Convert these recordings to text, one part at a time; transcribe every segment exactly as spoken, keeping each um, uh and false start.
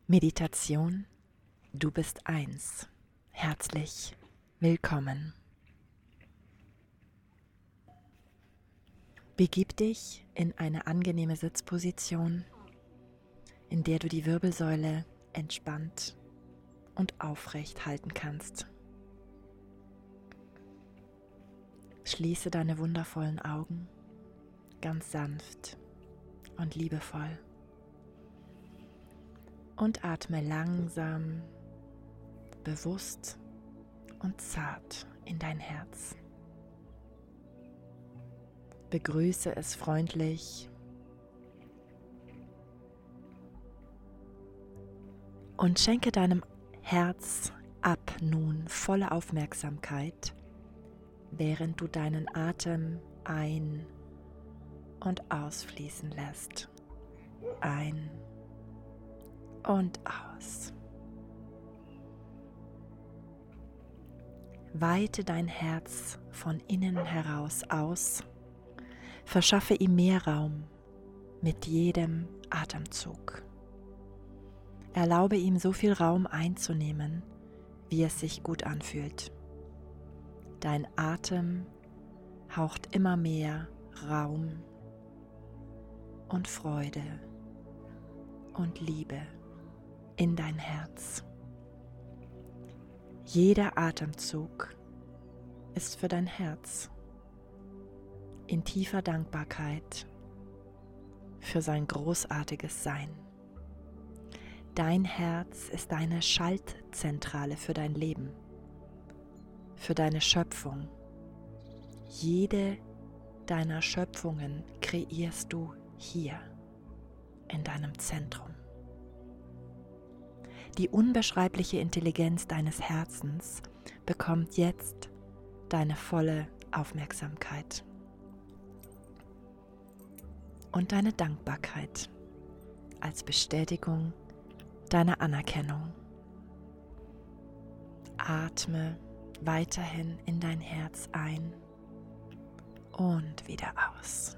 Meditation, du bist eins. Herzlich willkommen. Begib dich in eine angenehme Sitzposition, in der du die Wirbelsäule entspannt und aufrecht halten kannst. Schließe deine wundervollen Augen ganz sanft und liebevoll und atme langsam, bewusst und zart in dein Herz. Begrüße es freundlich und schenke deinem Herz ab nun volle Aufmerksamkeit, während du deinen Atem ein- und ausfließen lässt. Ein und aus. Weite dein Herz von innen heraus aus, verschaffe ihm mehr Raum mit jedem Atemzug. Erlaube ihm so viel Raum einzunehmen, wie es sich gut anfühlt. Dein Atem haucht immer mehr Raum und Freude und Liebe in dein Herz. Jeder Atemzug ist für dein Herz in tiefer Dankbarkeit für sein großartiges Sein. Dein Herz ist deine Schaltzentrale für dein Leben, für deine Schöpfung. Jede deiner Schöpfungen kreierst du hier in deinem Zentrum. Die unbeschreibliche Intelligenz deines Herzens bekommt jetzt deine volle Aufmerksamkeit und deine Dankbarkeit als Bestätigung deiner Anerkennung. Atme weiterhin in dein Herz ein und wieder aus.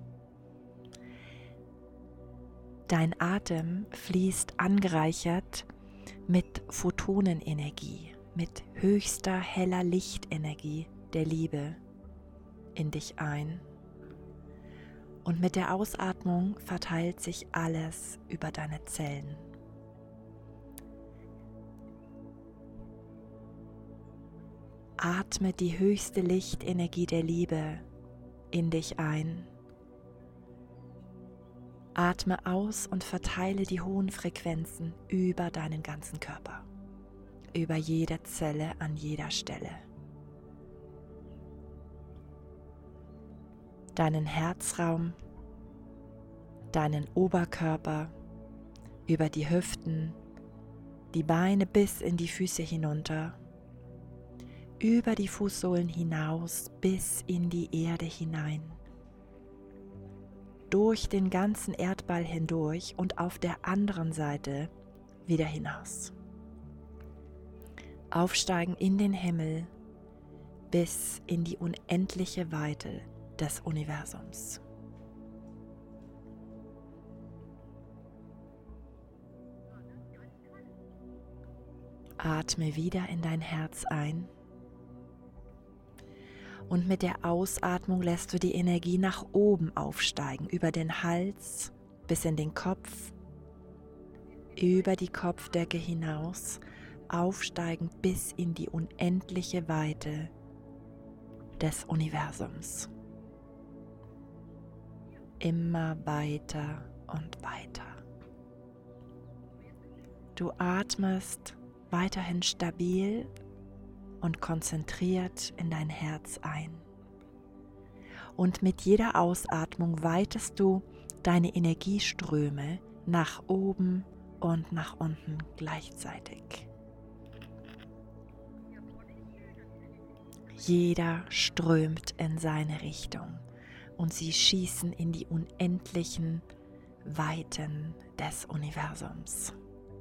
Dein Atem fließt angereichert mit Photonenenergie, mit höchster heller Lichtenergie der Liebe in dich ein. Und mit der Ausatmung verteilt sich alles über deine Zellen. Atme die höchste Lichtenergie der Liebe in dich ein. Atme aus und verteile die hohen Frequenzen über deinen ganzen Körper, über jede Zelle an jeder Stelle. Deinen Herzraum, deinen Oberkörper, über die Hüften, die Beine bis in die Füße hinunter, über die Fußsohlen hinaus bis in die Erde hinein, durch den ganzen Erdball hindurch und auf der anderen Seite wieder hinaus. Aufsteigen in den Himmel bis in die unendliche Weite des Universums. Atme wieder in dein Herz ein. Und mit der Ausatmung lässt du die Energie nach oben aufsteigen, über den Hals bis in den Kopf, über die Kopfdecke hinaus, aufsteigend bis in die unendliche Weite des Universums. Immer weiter und weiter. Du atmest weiterhin stabil und konzentriert in dein Herz ein. Und mit jeder Ausatmung weitest du deine Energieströme nach oben und nach unten gleichzeitig. Jeder strömt in seine Richtung und sie schießen in die unendlichen Weiten des Universums.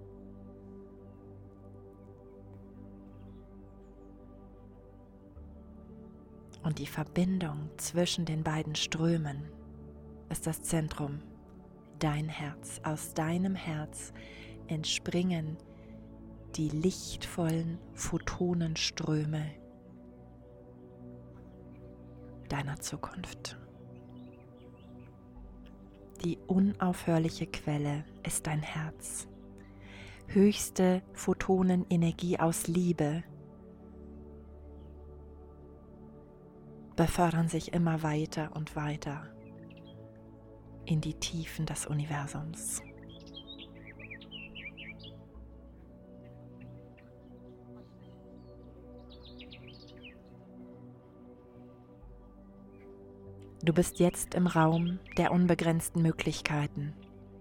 Und die Verbindung zwischen den beiden Strömen ist das Zentrum, dein Herz. Aus deinem Herz entspringen die lichtvollen Photonenströme deiner Zukunft. Die unaufhörliche Quelle ist dein Herz. Höchste Photonenenergie aus Liebe befördern sich immer weiter und weiter in die Tiefen des Universums. Du bist jetzt im Raum der unbegrenzten Möglichkeiten.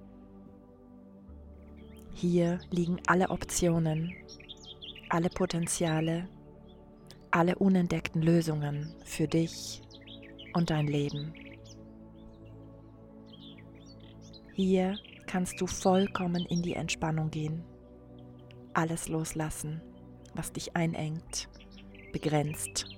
Hier liegen alle Optionen, alle Potenziale, alle unentdeckten Lösungen für dich und dein Leben. Hier kannst du vollkommen in die Entspannung gehen, alles loslassen, was dich einengt, begrenzt.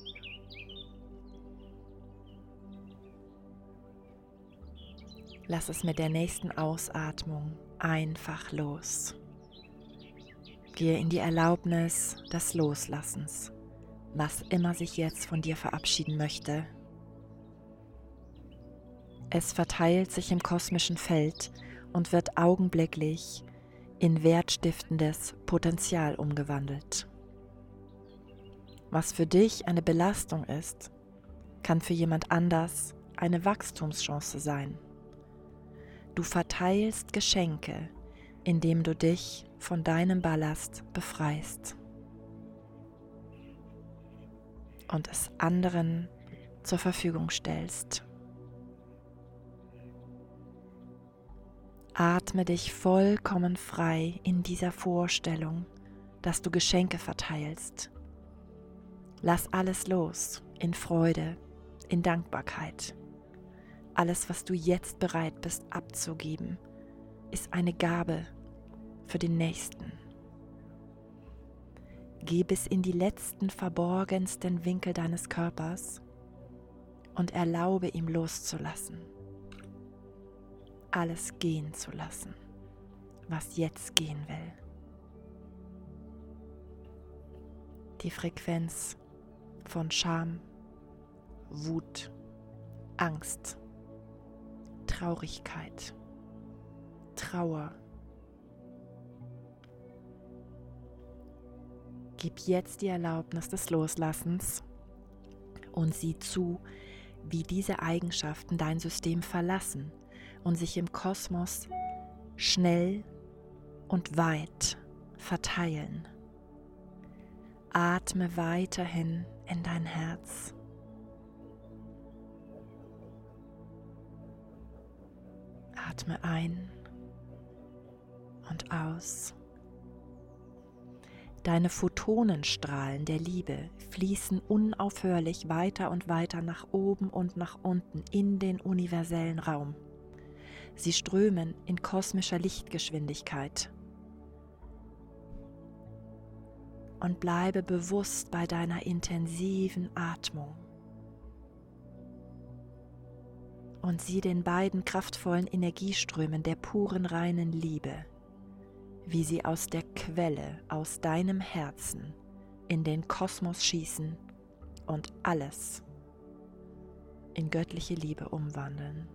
Lass es mit der nächsten Ausatmung einfach los. Gehe in die Erlaubnis des Loslassens, was immer sich jetzt von dir verabschieden möchte. Es verteilt sich im kosmischen Feld und wird augenblicklich in wertstiftendes Potenzial umgewandelt. Was für dich eine Belastung ist, kann für jemand anders eine Wachstumschance sein. Du verteilst Geschenke, indem du dich von deinem Ballast befreist und es anderen zur Verfügung stellst. Atme dich vollkommen frei in dieser Vorstellung, dass du Geschenke verteilst. Lass alles los in Freude, in Dankbarkeit. Alles, was du jetzt bereit bist abzugeben, ist eine Gabe für den Nächsten. Geh bis in die letzten verborgensten Winkel deines Körpers und erlaube ihm loszulassen. Alles gehen zu lassen, was jetzt gehen will. Die Frequenz von Scham, Wut, Angst, Traurigkeit, Trauer. Gib jetzt die Erlaubnis des Loslassens und sieh zu, wie diese Eigenschaften dein System verlassen und sich im Kosmos schnell und weit verteilen. Atme weiterhin in dein Herz. Atme ein und aus. Deine Photonenstrahlen der Liebe fließen unaufhörlich weiter und weiter nach oben und nach unten in den universellen Raum. Sie strömen in kosmischer Lichtgeschwindigkeit. Und bleibe bewusst bei deiner intensiven Atmung. Und sieh den beiden kraftvollen Energieströmen der puren reinen Liebe, wie sie aus der Quelle, aus deinem Herzen in den Kosmos schießen und alles in göttliche Liebe umwandeln.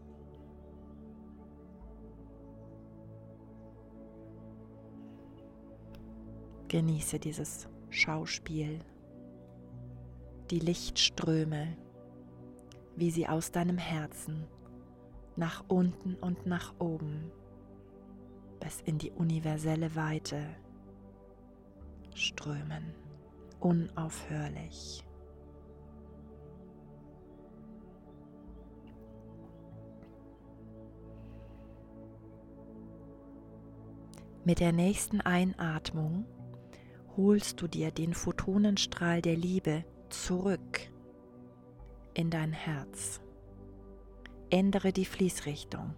Genieße dieses Schauspiel, die Lichtströme, wie sie aus deinem Herzen nach unten und nach oben bis in die universelle Weite strömen, unaufhörlich. Mit der nächsten Einatmung holst du dir den Photonenstrahl der Liebe zurück in dein Herz. Ändere die Fließrichtung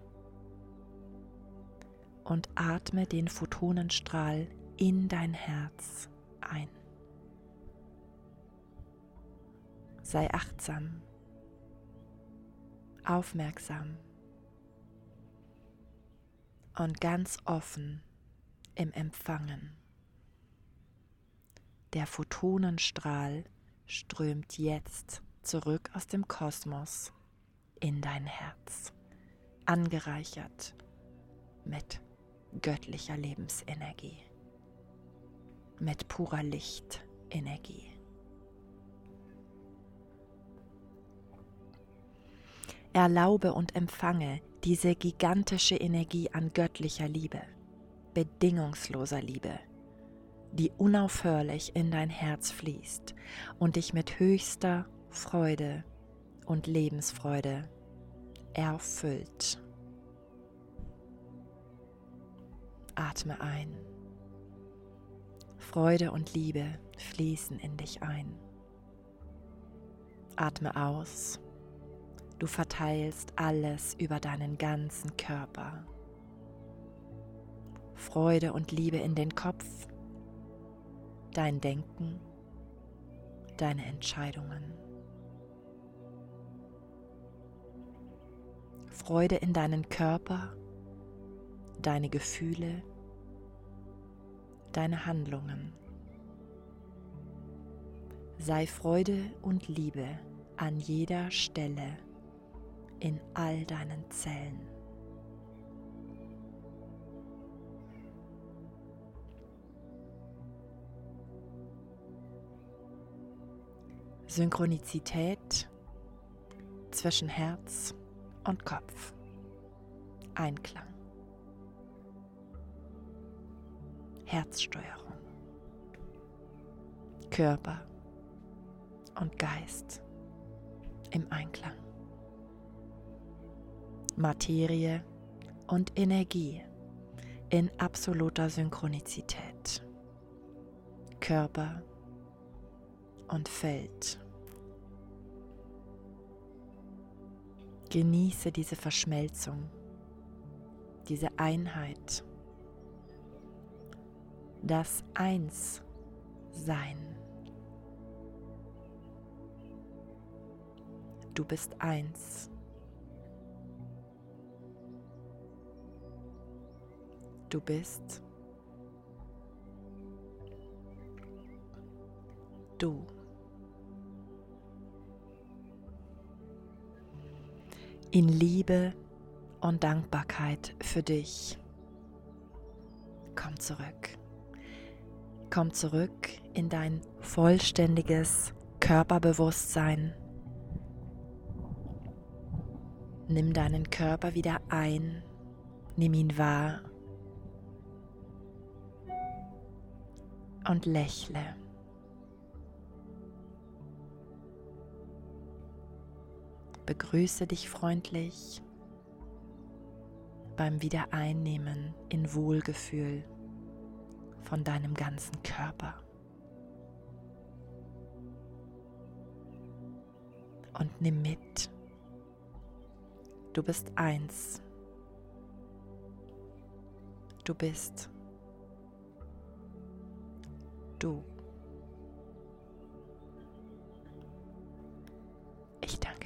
und atme den Photonenstrahl in dein Herz ein. Sei achtsam, aufmerksam und ganz offen im Empfangen. Der Photonenstrahl strömt jetzt zurück aus dem Kosmos in dein Herz, angereichert mit göttlicher Lebensenergie, mit purer Lichtenergie. Erlaube und empfange diese gigantische Energie an göttlicher Liebe, bedingungsloser Liebe, die unaufhörlich in dein Herz fließt und dich mit höchster Freude und Lebensfreude erfüllt. Atme ein. Freude und Liebe fließen in dich ein. Atme aus. Du verteilst alles über deinen ganzen Körper. Freude und Liebe in den Kopf, dein Denken, deine Entscheidungen. Freude in deinen Körper, deine Gefühle, deine Handlungen. Sei Freude und Liebe an jeder Stelle in all deinen Zellen. Synchronizität zwischen Herz und Kopf. Einklang. Herzsteuerung. Körper und Geist im Einklang. Materie und Energie in absoluter Synchronizität. Körper und Feld. Genieße diese Verschmelzung, diese Einheit, das Einssein. Du bist eins. Du bist du. In Liebe und Dankbarkeit für dich. Komm zurück. Komm zurück in dein vollständiges Körperbewusstsein. Nimm deinen Körper wieder ein. Nimm ihn wahr. Und lächle. Begrüße dich freundlich beim Wiedereinnehmen in Wohlgefühl von deinem ganzen Körper. Und nimm mit, du bist eins. Du bist du. Ich danke.